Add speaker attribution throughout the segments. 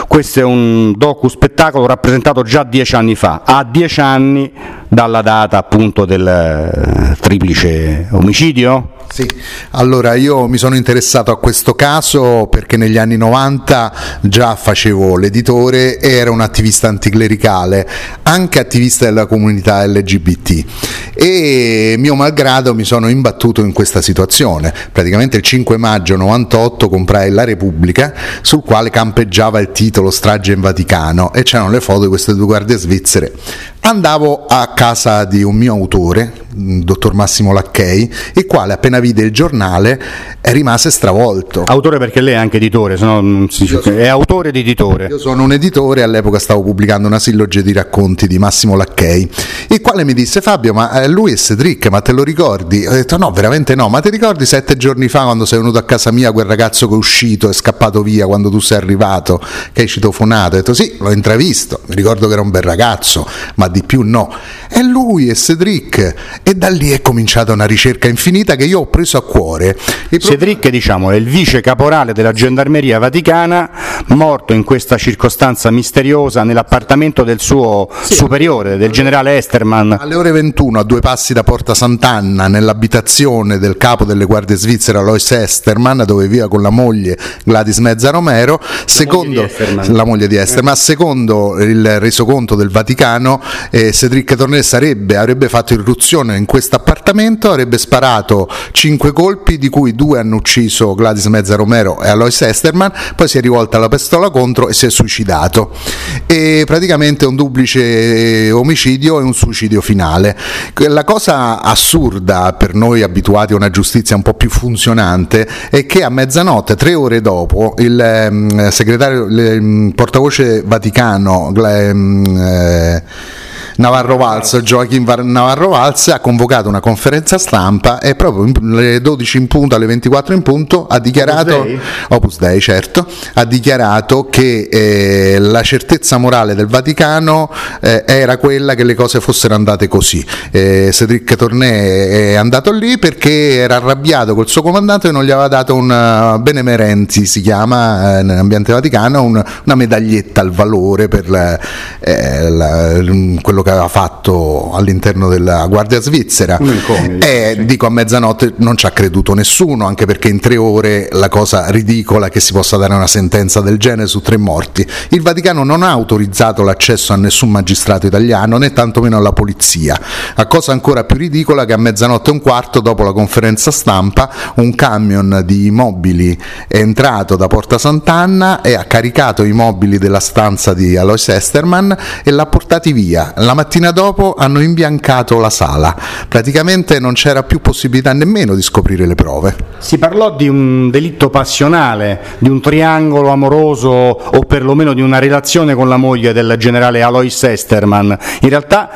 Speaker 1: Questo è un docu-spettacolo rappresentato già 10 anni fa, a 10 anni dalla data appunto del triplice omicidio?
Speaker 2: Sì, allora io mi sono interessato a questo caso perché negli anni 90 già facevo l'editore e ero un attivista anticlericale, anche attivista della comunità LGBT, e mio malgrado mi sono imbattuto in questa situazione. Praticamente il 5 maggio 98 comprai La Repubblica, sul quale campeggiava il titolo Strage in Vaticano e c'erano le foto di queste due guardie svizzere. Andavo a casa di un mio autore, il dottor Massimo Lacchei, il quale appena vide il giornale rimase stravolto.
Speaker 1: Autore perché lei è anche editore, se no non si dice, è autore ed editore.
Speaker 2: Io sono un editore, all'epoca stavo pubblicando una silloge di racconti di Massimo Lacchei, il quale mi disse: Fabio, ma lui è Cedric, ma te lo ricordi? Ho detto no, veramente no. Ma ti ricordi 7 giorni fa quando sei venuto a casa mia, quel ragazzo che è uscito, è scappato via quando tu sei arrivato, che hai citofonato? Ho detto sì, l'ho intravisto, mi ricordo che era un bel ragazzo, ma di più no. E lui è Cedric, e da lì è cominciata una ricerca infinita che io ho preso a cuore.
Speaker 1: Cedric, diciamo, è il vice caporale della Gendarmeria Vaticana, morto in questa circostanza misteriosa nell'appartamento del suo superiore, del generale Esterman.
Speaker 2: Alle ore 21, a 2 passi da Porta Sant'Anna, nell'abitazione del capo delle guardie svizzere Alois Esterman, dove viveva con la moglie Gladys Mezza Romero, la moglie di Esterman. Secondo il resoconto del Vaticano, Cedric Tornet avrebbe fatto irruzione in questo appartamento, avrebbe sparato 5 colpi, di cui 2 hanno ucciso Gladys Mezza Romero e Alois Esterman, poi si è rivolta la pistola contro e si è suicidato. E praticamente un duplice omicidio e un suicidio finale. La cosa assurda per noi abituati a una giustizia un po' più funzionante è che a mezzanotte, 3 ore dopo, il segretario, il portavoce Vaticano Navarro Valls, Joachim Navarro Valls, ha convocato una conferenza stampa e proprio alle 12 in punto, alle 24 in punto, ha dichiarato Opus Dei, certo, ha dichiarato che la certezza morale del Vaticano era quella che le cose fossero andate così. Cedric Tornet è andato lì perché era arrabbiato col suo comandante che non gli aveva dato un benemerenti, si chiama nell'ambiente vaticano, una medaglietta al valore per quello che aveva fatto all'interno della Guardia Svizzera. Dico, a mezzanotte non ci ha creduto nessuno, anche perché in 3 ore la cosa ridicola che si possa dare una sentenza del genere su 3 morti. Il Vaticano non ha autorizzato l'accesso a nessun magistrato italiano, né tantomeno alla polizia. La cosa ancora più ridicola è che a mezzanotte e un quarto, dopo la conferenza stampa, un camion di mobili è entrato da Porta Sant'Anna e ha caricato i mobili della stanza di Alois Esterman e l'ha portati via. La mattina dopo hanno imbiancato la sala, praticamente non c'era più possibilità nemmeno di scoprire le prove.
Speaker 1: Si parlò di un delitto passionale, di un triangolo amoroso o perlomeno di una relazione con la moglie del generale Alois Esterman. In realtà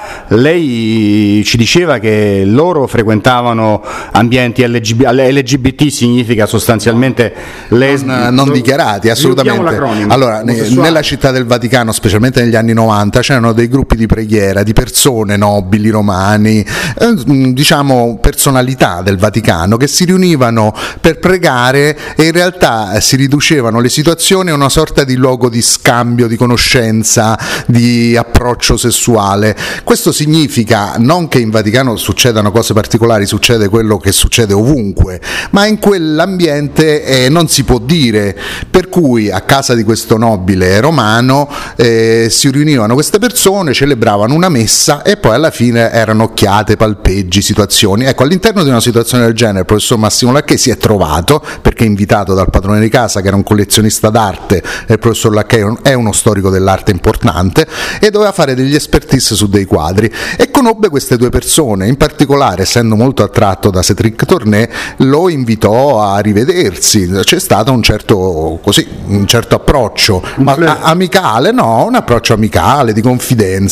Speaker 1: lei ci diceva che loro frequentavano ambienti LGBT, significa sostanzialmente
Speaker 2: non dichiarati, assolutamente. Allora, nella città del Vaticano, specialmente negli anni 90, c'erano dei gruppi di preghiera di persone nobili romani, diciamo personalità del Vaticano, che si riunivano per pregare e in realtà si riducevano le situazioni a una sorta di luogo di scambio, di conoscenza, di approccio sessuale. Questo significa non che in Vaticano succedano cose particolari, succede quello che succede ovunque, ma in quell'ambiente non si può dire, per cui a casa di questo nobile romano si riunivano queste persone, celebravano una messa e poi alla fine erano occhiate, palpeggi, situazioni. Ecco, all'interno di una situazione del genere il professor Massimo Lacchei si è trovato, perché invitato dal padrone di casa che era un collezionista d'arte, e il professor Lacchei è uno storico dell'arte importante, e doveva fare degli expertise su dei quadri e conobbe queste 2 persone. In particolare, essendo molto attratto da Cedric Tornet, lo invitò a rivedersi. C'è stato un certo approccio amicale, un approccio amicale, di confidenza,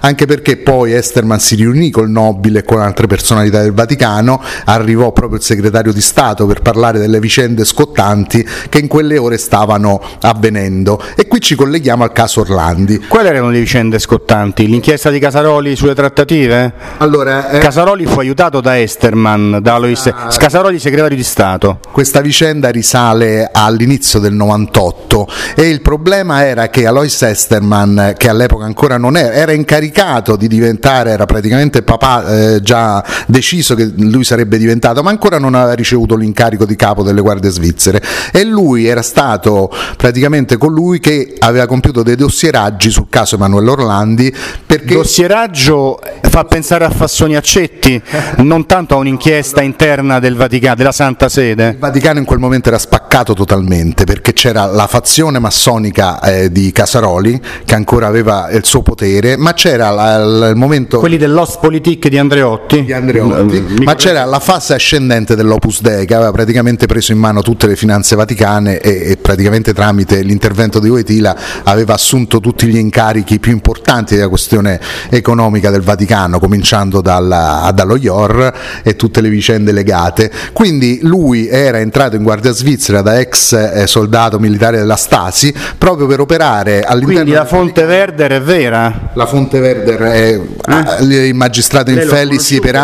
Speaker 2: anche perché poi Esterman si riunì col nobile e con altre personalità del Vaticano, arrivò proprio il segretario di Stato per parlare delle vicende scottanti che in quelle ore stavano avvenendo, e qui ci colleghiamo al caso Orlandi.
Speaker 1: Quali erano le vicende scottanti? L'inchiesta di Casaroli sulle trattative?
Speaker 2: Allora,
Speaker 1: Casaroli fu aiutato da Esterman, da Casaroli segretario di Stato.
Speaker 2: Questa vicenda risale all'inizio del 98 e il problema era che Alois Esterman, che all'epoca ancora non era incaricato di diventare, era praticamente papà, già deciso che lui sarebbe diventato, ma ancora non aveva ricevuto l'incarico di capo delle guardie svizzere, e lui era stato praticamente colui che aveva compiuto dei dossieraggi sul caso Emanuele Orlandi. Perché
Speaker 1: dossieraggio fa pensare a Fassoni Accetti, non tanto a un'inchiesta interna del Vaticano, della Santa Sede.
Speaker 2: Il Vaticano in quel momento era spaccato totalmente, perché c'era la fazione massonica di Casaroli che ancora aveva il suo potere, ma c'era il momento,
Speaker 1: quelli dell'Ostpolitik di Andreotti,
Speaker 2: ma c'era la fase ascendente dell'Opus Dei, che aveva praticamente preso in mano tutte le finanze vaticane e praticamente tramite l'intervento di Wojtyla aveva assunto tutti gli incarichi più importanti della questione economica del Vaticano, cominciando dallo IOR e tutte le vicende legate. Quindi lui era entrato in Guardia Svizzera da ex soldato militare della Stasi proprio per operare all'interno.
Speaker 1: Quindi la fonte Werder è vera?
Speaker 2: La fonte Werder è il magistrato Infelisi per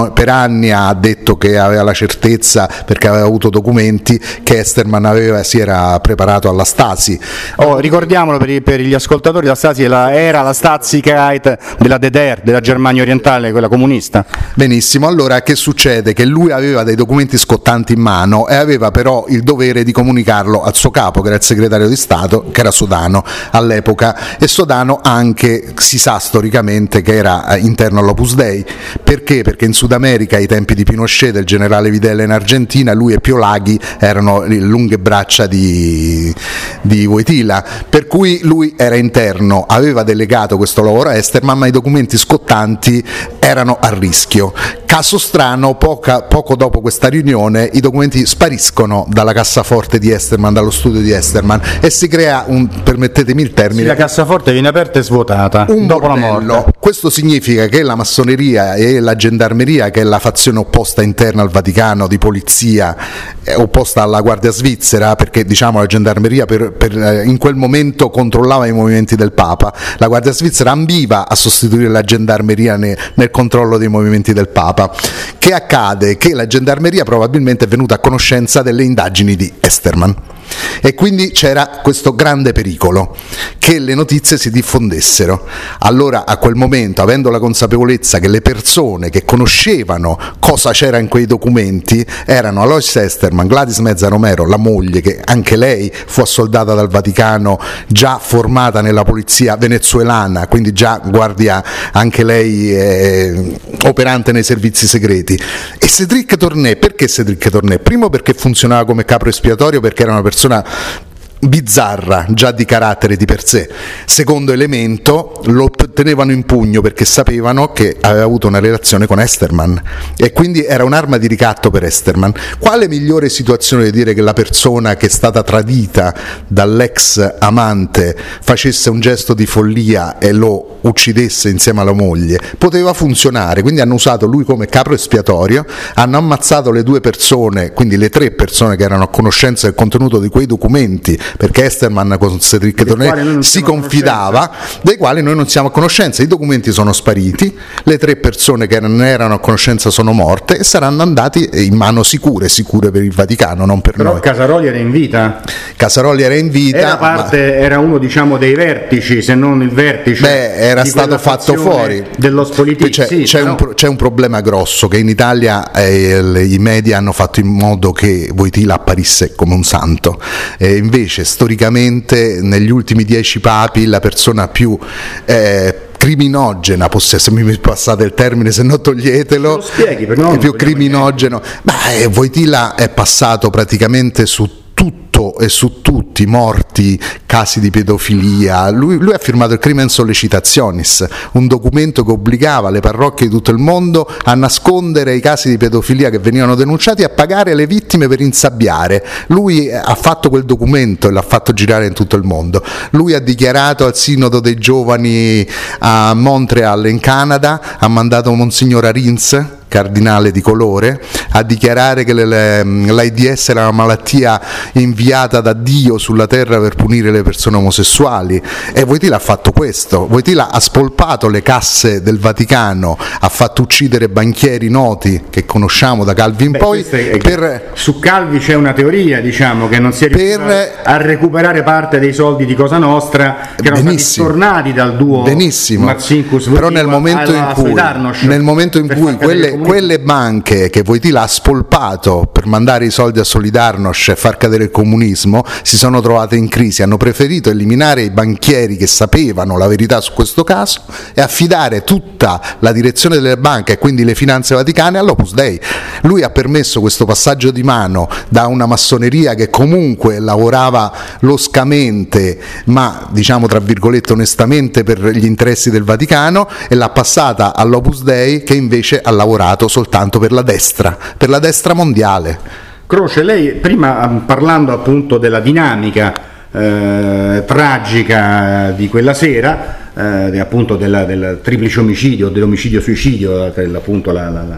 Speaker 2: anni ha detto che aveva la certezza, perché aveva avuto documenti, che Esterman si era preparato alla Stasi.
Speaker 1: Ricordiamolo per gli ascoltatori, la Stasi era la Stasi-Keit della DDR, della Germania orientale, quella comunista.
Speaker 2: Benissimo, allora che succede? Che lui aveva dei documenti scottanti in mano e aveva però il dovere di comunicarlo al suo capo, che era il segretario di Stato, che era Sodano all'epoca, e Sodano anche si sa storicamente che era interno all'Opus Dei. Perché? Perché in Sud America, ai tempi di Pinochet, del generale Videla in Argentina, lui e Piolaghi erano le lunghe braccia di Wojtyla, per cui lui era interno, aveva delegato questo lavoro a Esterman, ma i documenti scottanti erano a rischio. Caso strano, poco dopo questa riunione i documenti spariscono dalla cassaforte di Esterman, dallo studio di Esterman, e si crea permettetemi il termine,
Speaker 1: la cassaforte viene aperta e svuotata dopo la morte.
Speaker 2: Questo significa che la massoneria e la gendarmeria, che è la fazione opposta interna al Vaticano di polizia, opposta alla Guardia Svizzera, perché diciamo la gendarmeria in quel momento controllava i movimenti del Papa, la Guardia Svizzera ambiva a sostituire la gendarmeria nel controllo dei movimenti del Papa. Che accade? Che la gendarmeria probabilmente è venuta a conoscenza delle indagini di Esterman, e quindi c'era questo grande pericolo che le notizie si diffondessero. Allora a quel momento, avendo la consapevolezza che le persone che conoscevano cosa c'era in quei documenti erano Alois Esterman, Gladys Mezza Romero, la moglie, che anche lei fu assoldata dal Vaticano, già formata nella polizia venezuelana, quindi già guardia anche lei operante nei servizi segreti, e Cédric Tornet. Perché Cédric Tornet? Primo perché funzionava come capro espiatorio, perché era una persona bizzarra già di carattere di per sé. Secondo elemento, lo tenevano in pugno perché sapevano che aveva avuto una relazione con Esterman e quindi era un'arma di ricatto per Esterman. Quale migliore situazione di dire che la persona che è stata tradita dall'ex amante facesse un gesto di follia e lo uccidesse insieme alla moglie? Poteva funzionare, quindi hanno usato lui come capro espiatorio, hanno ammazzato le due persone, quindi le tre persone che erano a conoscenza del contenuto di quei documenti, perché Esterman con Cédric Tornet si confidava, dei quali noi non siamo a conoscenza. I documenti sono spariti, le tre persone che non erano a conoscenza sono morte e saranno andati in mano sicure per il Vaticano, non per noi.
Speaker 1: Però Casaroli era in vita.
Speaker 2: Casaroli era in vita.
Speaker 1: Era uno, diciamo, dei vertici, se non il vertice.
Speaker 2: Era stato fatto fuori.
Speaker 1: Dell'Ostpolitik.
Speaker 2: C'è un problema grosso, che in Italia i media hanno fatto in modo che Wojtyla apparisse come un santo. Invece storicamente negli ultimi 10 papi la persona più criminogena, se mi passate il termine, se no toglietelo,
Speaker 1: lo spieghi, però
Speaker 2: è più criminogeno. Wojtyla è passato praticamente su tutto e su tutti, morti, casi di pedofilia. Lui ha firmato il Crimen Sollecitationis, un documento che obbligava le parrocchie di tutto il mondo a nascondere i casi di pedofilia che venivano denunciati e a pagare le vittime per insabbiare. Lui ha fatto quel documento e l'ha fatto girare in tutto il mondo. Lui ha dichiarato al Sinodo dei Giovani a Montreal in Canada, ha mandato Monsignor Arins, cardinale di colore, a dichiarare che l'AIDS era una malattia inviata da Dio sulla terra per punire le persone omosessuali. E Wojtyla ha fatto questo. Wojtyla ha spolpato le casse del Vaticano, ha fatto uccidere banchieri noti che conosciamo da Calvi in poi.
Speaker 1: Su Calvi c'è una teoria, diciamo, che non si è riuscito a recuperare parte dei soldi di Cosa Nostra che erano stati stornati dal duo Marcinkus.
Speaker 2: Però nel momento in cui quelle banche che Wojtyla ha spolpato per mandare i soldi a Solidarnosc e far cadere il comunismo si sono trovate in crisi, hanno preferito eliminare i banchieri che sapevano la verità su questo caso e affidare tutta la direzione delle banche e quindi le finanze vaticane all'Opus Dei. Lui ha permesso questo passaggio di mano da una massoneria che comunque lavorava loscamente ma diciamo tra virgolette onestamente per gli interessi del Vaticano, e l'ha passata all'Opus Dei che invece ha lavorato soltanto per la destra mondiale.
Speaker 1: Croce, lei prima parlando appunto della dinamica tragica di quella sera, appunto del triplice omicidio, dell'omicidio-suicidio, appunto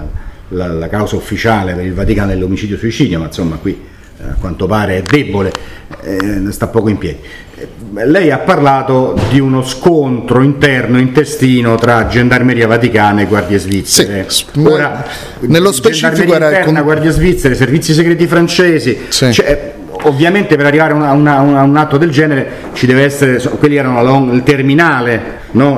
Speaker 1: la causa ufficiale per il Vaticano è l'omicidio-suicidio, ma insomma qui a quanto pare è debole, sta poco in piedi. Lei ha parlato di uno scontro interno, intestino tra Gendarmeria Vaticana e Guardie Svizzere.
Speaker 2: Sì, ora, nello specifico era
Speaker 1: interna, Guardie Svizzere, servizi segreti francesi. Sì. Ovviamente per arrivare a un atto del genere ci deve essere, quelli erano il terminale, no?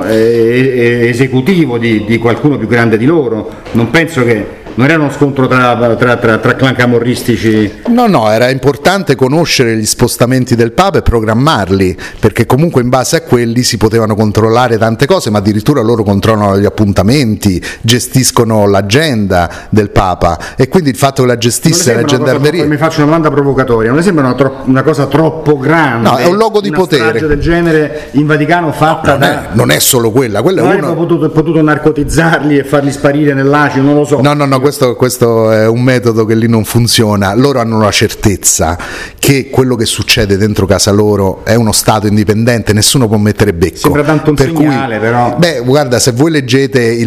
Speaker 1: Esecutivo di qualcuno più grande di loro. Non penso che non era uno scontro tra clan camorristici.
Speaker 2: No, era importante conoscere gli spostamenti del Papa e programmarli, perché comunque in base a quelli si potevano controllare tante cose, ma addirittura loro controllano gli appuntamenti, gestiscono l'agenda del Papa, e quindi il fatto che la gestisse la Gendarmeria.
Speaker 1: Mi faccio una domanda provocatoria, non le sembra una cosa troppo grande?
Speaker 2: No, è un luogo di potere.
Speaker 1: Una strage del genere in Vaticano fatta
Speaker 2: non è solo quella
Speaker 1: non
Speaker 2: è
Speaker 1: uno... potuto narcotizzarli e farli sparire nell'acido, non lo so.
Speaker 2: No, questo è un metodo che lì non funziona. Loro hanno la certezza che quello che succede dentro casa loro è uno Stato indipendente, nessuno può mettere becco.
Speaker 1: Sembra tanto un segnale, però.
Speaker 2: Guarda, se voi leggete il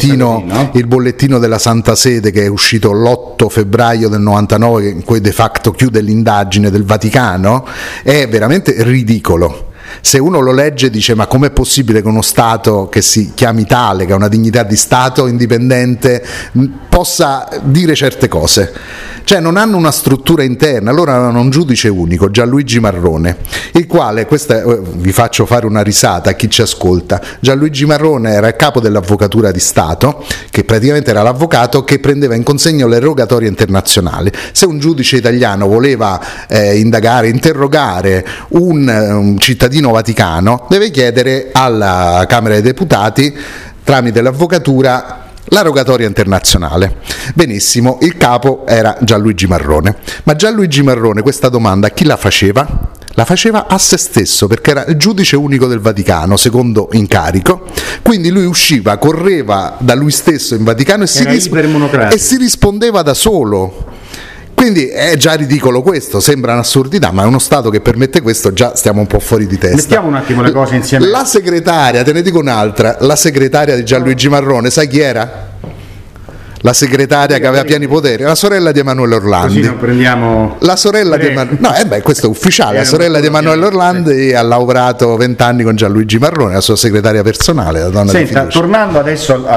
Speaker 2: bollettino della Santa Sede che è uscito l'8 febbraio del 99, in cui de facto chiude l'indagine del Vaticano, è veramente ridicolo. Se uno lo legge dice: ma com'è possibile che uno Stato che si chiami tale, che ha una dignità di Stato indipendente, possa dire certe cose? Cioè non hanno una struttura interna. Loro avevano un giudice unico, Gianluigi Marrone, il quale, vi faccio fare una risata a chi ci ascolta, Gianluigi Marrone era il capo dell'Avvocatura di Stato, che praticamente era l'avvocato che prendeva in consegno le rogatorie internazionali. Se un giudice italiano voleva interrogare un cittadino vaticano, deve chiedere alla Camera dei Deputati tramite l'avvocatura la rogatoria internazionale. Benissimo, il capo era Gianluigi Marrone, ma Gianluigi Marrone questa domanda a chi la faceva? La faceva a se stesso, perché era il giudice unico del Vaticano, secondo incarico, quindi lui usciva, correva da lui stesso in Vaticano e si rispondeva da solo. Quindi è già ridicolo questo, sembra un'assurdità, ma è uno Stato che permette questo, già stiamo un po' fuori di testa.
Speaker 1: Mettiamo un attimo le cose insieme.
Speaker 2: La segretaria, te ne dico un'altra, la segretaria di Gianluigi Marrone, sai chi era? La segretaria che aveva pieni poteri, la sorella di Emanuele Orlandi.
Speaker 1: Così non prendiamo...
Speaker 2: La sorella di Emanuele... questo è ufficiale, la sorella di Emanuele Orlandi ha lavorato 20 anni con Gianluigi Marrone, la sua segretaria personale, la donna di fiducia.
Speaker 1: Tornando adesso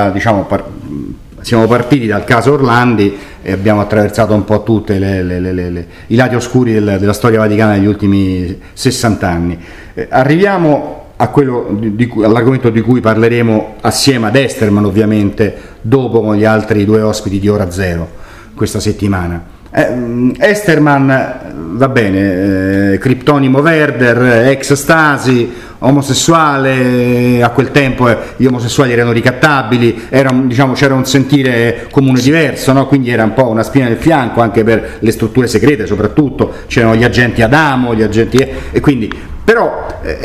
Speaker 1: siamo partiti dal caso Orlandi e abbiamo attraversato un po' tutti i lati oscuri della storia vaticana negli ultimi 60 anni. Arriviamo a all'argomento di cui parleremo assieme ad Esterman, ovviamente, dopo con gli altri due ospiti di Ora Zero questa settimana. Esterman, va bene, criptonimo Werder, ex Stasi, omosessuale, a quel tempo gli omosessuali erano ricattabili, c'era un sentire comune diverso, no? Quindi era un po' una spina nel fianco anche per le strutture segrete, soprattutto c'erano gli agenti Adamo, e quindi però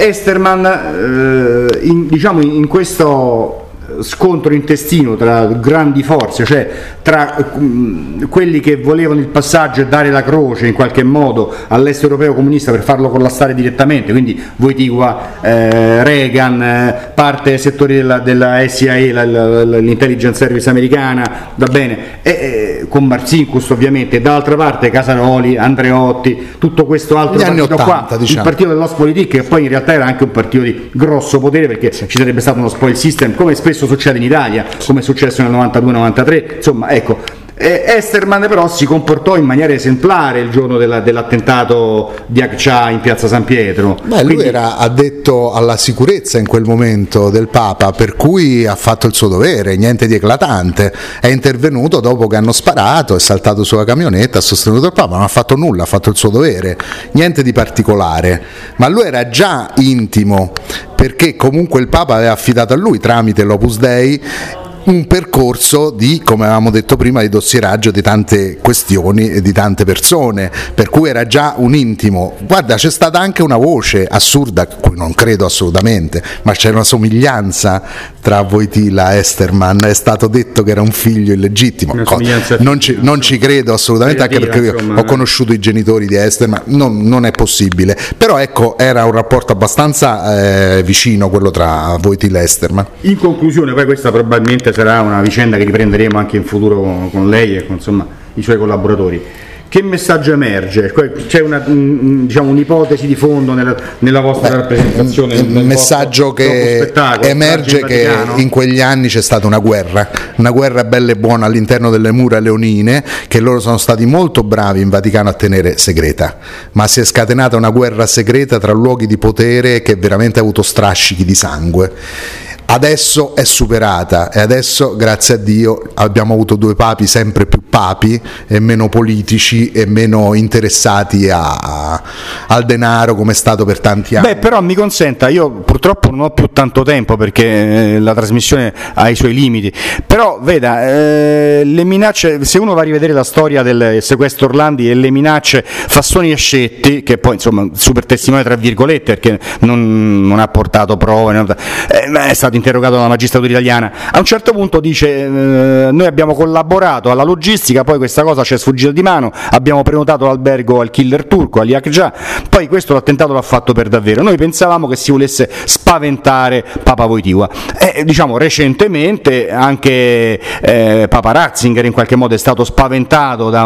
Speaker 1: Esterman in questo scontro intestino tra grandi forze, cioè tra quelli che volevano il passaggio e dare la croce in qualche modo all'est europeo comunista per farlo collassare direttamente, quindi Wojtyła, Reagan, parte settori della SIA, l'intelligence service americana, va bene, e con Marcinkus ovviamente, e dall'altra parte Casaroli, Andreotti, tutto questo altro partito 80, qua, diciamo. Il partito dell'Ostpolitik, che poi in realtà era anche un partito di grosso potere, perché ci sarebbe stato uno spoil system, come spesso succede in Italia, come è successo nel 92-93, insomma, ecco. Esterman però si comportò in maniera esemplare il giorno dell'attentato di Akça in piazza San Pietro.
Speaker 2: Lui era addetto alla sicurezza in quel momento del Papa, per cui ha fatto il suo dovere, niente di eclatante, è intervenuto dopo che hanno sparato, è saltato sulla camionetta, ha sostenuto il Papa, non ha fatto nulla, ha fatto il suo dovere, niente di particolare, ma lui era già intimo, perché comunque il Papa aveva affidato a lui tramite l'Opus Dei un percorso di, come avevamo detto prima, di dossieraggio di tante questioni e di tante persone, per cui era già un intimo. Guarda, c'è stata anche una voce assurda, a cui non credo assolutamente, ma c'è una somiglianza tra Wojtyła e Esterman, è stato detto che era un figlio illegittimo, non ci credo assolutamente, anche perché io ho conosciuto i genitori di Esterman, non è possibile, però ecco, era un rapporto abbastanza vicino quello tra Wojtyła e Esterman.
Speaker 1: In conclusione, poi questa probabilmente sarà una vicenda che riprenderemo anche in futuro con lei e con i suoi collaboratori. Che messaggio emerge? C'è un'ipotesi di fondo nella vostra rappresentazione?
Speaker 2: Il messaggio che emerge è che in quegli anni c'è stata una guerra bella e buona all'interno delle mura leonine, che loro sono stati molto bravi in Vaticano a tenere segreta, ma si è scatenata una guerra segreta tra luoghi di potere che veramente ha avuto strascichi di sangue. Adesso è superata e adesso, grazie a Dio, abbiamo avuto due papi sempre più papi e meno politici e meno interessati al denaro, come è stato per tanti anni.
Speaker 1: Però mi consenta, io purtroppo non ho più tanto tempo perché la trasmissione ha i suoi limiti, però veda, le minacce, se uno va a rivedere la storia del sequestro Orlandi e le minacce Fassoni e Scetti, che poi insomma super testimone tra virgolette perché non ha portato prove, è stato interrogato dalla magistratura italiana, a un certo punto dice noi abbiamo collaborato alla logistica, poi questa cosa ci è sfuggita di mano, abbiamo prenotato l'albergo al killer turco, Ali Akça, poi questo l'attentato l'ha fatto per davvero. Noi pensavamo che si volesse spaventare Papa Wojtyła, recentemente anche Papa Ratzinger in qualche modo è stato spaventato da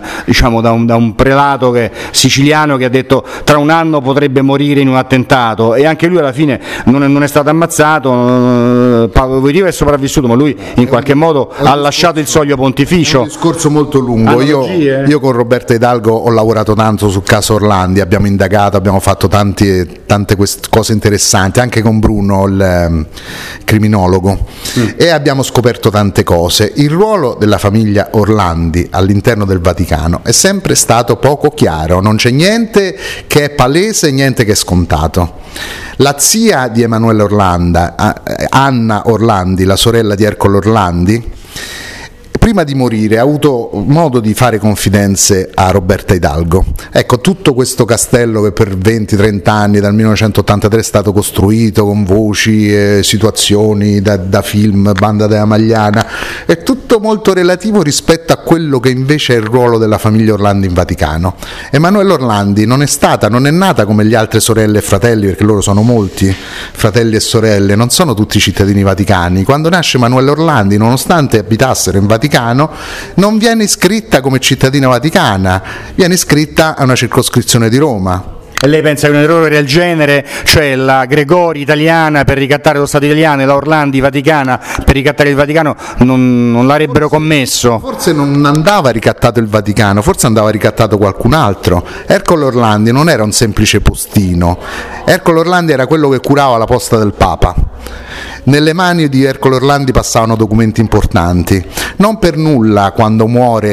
Speaker 1: un prelato siciliano che ha detto tra un anno potrebbe morire in un attentato, e anche lui alla fine non è stato ammazzato. Wojtyła è sopravvissuto, ma lui in qualche modo ha lasciato il soglio pontificio.
Speaker 2: È un discorso molto lungo. Io con Roberta Hidalgo ho lavorato tanto sul caso Orlandi, abbiamo indagato, abbiamo fatto tante cose interessanti, anche con Bruno, il criminologo, e abbiamo scoperto tante cose. Il ruolo della famiglia Orlandi all'interno del Vaticano è sempre stato poco chiaro, non c'è niente che è palese, niente che è scontato. La zia di Emanuele Orlandi, Anna Orlandi, la sorella di Ercole Orlandi, prima di morire ha avuto modo di fare confidenze a Roberta Hidalgo. Ecco, tutto questo castello che per 20-30 anni, dal 1983, è stato costruito con voci, situazioni da film, Banda della Magliana, è tutto molto relativo rispetto a quello che invece è il ruolo della famiglia Orlandi in Vaticano. Emanuele Orlandi non è nata come gli altre sorelle e fratelli, perché loro sono molti, fratelli e sorelle, non sono tutti cittadini vaticani. Quando nasce Emanuele Orlandi, nonostante abitassero in Vaticano, non viene iscritta come cittadina vaticana, viene iscritta a una circoscrizione di Roma.
Speaker 1: E lei pensa che un errore del genere, cioè la Gregori italiana per ricattare lo Stato italiano e la Orlandi vaticana per ricattare il Vaticano, non l'avrebbero commesso?
Speaker 2: Forse non andava ricattato il Vaticano, forse andava ricattato qualcun altro. Ercole Orlandi non era un semplice postino, Ercole Orlandi era quello che curava la posta del Papa. Nelle mani di Ercole Orlandi passavano documenti importanti. Non per nulla, quando muore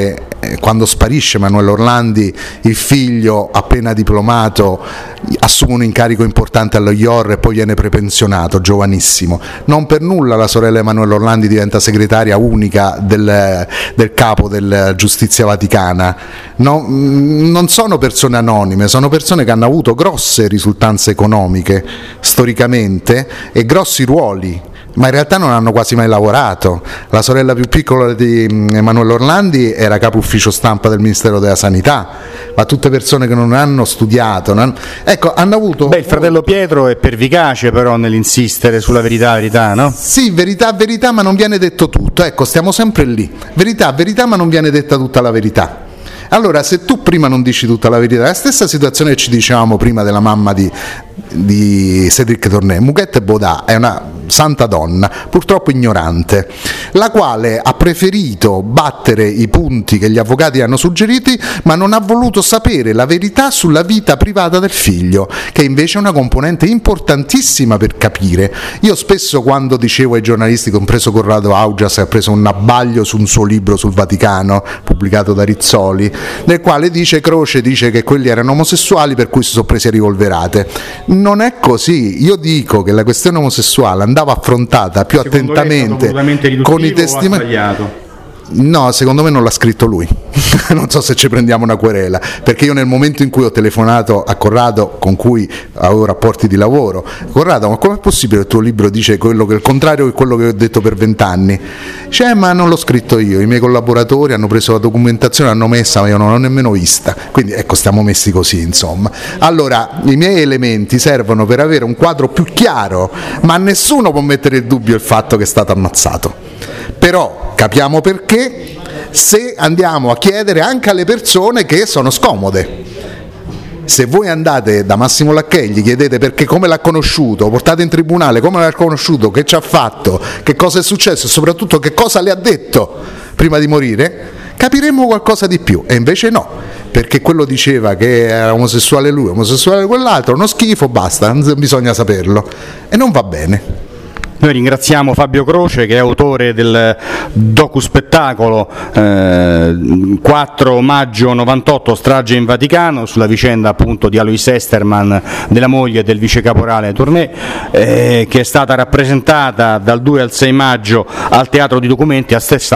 Speaker 2: quando sparisce Emanuele Orlandi, il figlio appena diplomato assume un incarico importante allo IOR e poi viene prepensionato, giovanissimo. Non per nulla la sorella Emanuele Orlandi diventa segretaria unica del capo della giustizia vaticana. No, non sono persone anonime, sono persone che hanno avuto grosse risultanze economiche storicamente e grossi ruoli, ma in realtà non hanno quasi mai lavorato. La sorella più piccola di Emanuele Orlandi era capo ufficio stampa del Ministero della Sanità, ma tutte persone che non hanno studiato, ecco, hanno avuto...
Speaker 1: il fratello Pietro è pervicace però nell'insistere sulla verità, no?
Speaker 2: Sì, verità, ma non viene detto tutto, ecco, stiamo sempre lì, verità, ma non viene detta tutta la verità. Allora, se tu prima non dici tutta la verità, la stessa situazione che ci dicevamo prima della mamma di Cédric Tornet, Muguette Baudà è una santa donna, purtroppo ignorante, la quale ha preferito battere i punti che gli avvocati hanno suggeriti, ma non ha voluto sapere la verità sulla vita privata del figlio, che invece è una componente importantissima per capire. Io spesso, quando dicevo ai giornalisti, compreso Corrado Augias, che ha preso un abbaglio su un suo libro sul Vaticano pubblicato da Rizzoli, nel quale Croce dice che quelli erano omosessuali per cui si sono presi a rivolverate. Non è così. Io dico che la questione omosessuale andava affrontata più attentamente con i testimoni. No, secondo me non l'ha scritto lui. Non so se ci prendiamo una querela, perché io nel momento in cui ho telefonato a Corrado, con cui avevo rapporti di lavoro, Corrado, ma com'è possibile che il tuo libro dice il contrario di quello che ho detto per 20 anni? Ma non l'ho scritto io, i miei collaboratori hanno preso la documentazione, l'hanno messa, ma io non l'ho nemmeno vista. Quindi ecco, stiamo messi così, insomma. Allora, i miei elementi servono per avere un quadro più chiaro, ma nessuno può mettere in dubbio il fatto che è stato ammazzato. Però capiamo perché se andiamo a chiedere anche alle persone che sono scomode. Se voi andate da Massimo Lacchè, gli chiedete perché, come l'ha conosciuto, portate in tribunale come l'ha conosciuto, che ci ha fatto, che cosa è successo e soprattutto che cosa le ha detto prima di morire, capiremo qualcosa di più. E invece no, perché quello diceva che era omosessuale lui, omosessuale quell'altro, uno schifo, basta, non bisogna saperlo e non va bene.
Speaker 1: Noi ringraziamo Fabio Croce, che è autore del docuspettacolo 4 maggio 98 strage in Vaticano, sulla vicenda appunto di Alois Esterman, della moglie del vice caporale Tornet, che è stata rappresentata dal 2 al 6 maggio al Teatro di Documenti a